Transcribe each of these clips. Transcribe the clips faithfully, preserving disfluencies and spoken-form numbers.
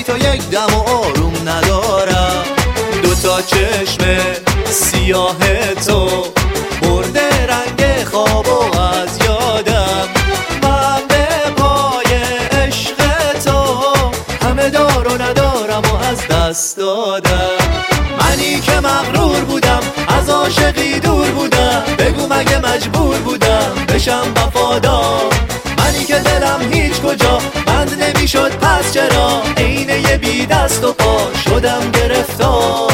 تو یک دم و آروم ندارم. دوتا چشم سیاه تو برده رنگ خواب و از یادم. من به پای عشق تو همه دار و ندارم و از دست دادم. منی که مغرور بودم از عاشقی دور بودم، بگو مگه مجبور بودم بشم وفادار. منی که دلم هیچ کجا بند نمیشد پس چرا عین یه بی دست و پا شدم گرفتار.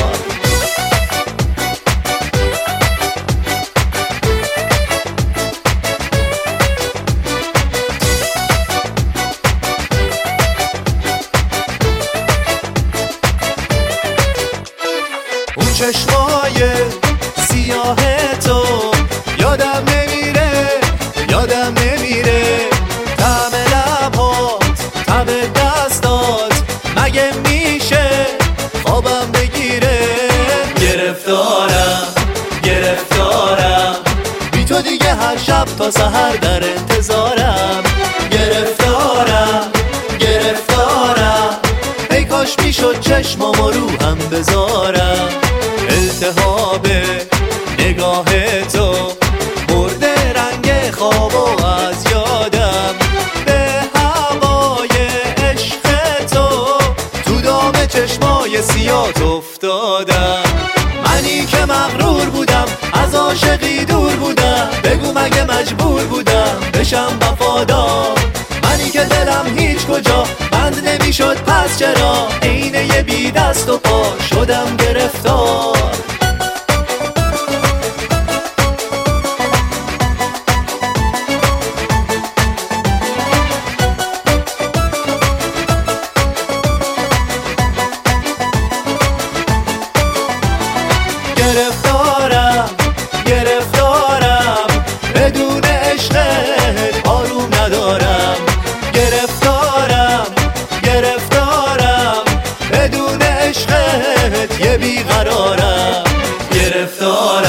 اون چشمای سیاه تو یادم نمیره، یادم نمیره. طعم لبات، طعم دستات، مگه میشه خوابم بگیره؟ گرفتارم، گرفتارم، بی تو دیگه هر شب تا سحر در انتظارم. گرفتارم، گرفتارم، ای کاش میشد چشمامو رو هم بذارم. التهاب نگاه تو برده رنگ خواب و از یادم. به هوای عشق تو تو دام چشمای سیاه افتادم. منی که مغرور بودم از عاشقی دور بودم، بگو مگه مجبور بودم بشم وفادار. منی که دلم هیچ کجا بند نمیشد پس چرا عین یه بی دست و پا شدم گرفتار. گرفتارم، گرفتارم، بدون عشقت آروم ندارم. گرفتارم، گرفتارم، بدون عشقت یه بیقرارم. گرفتارم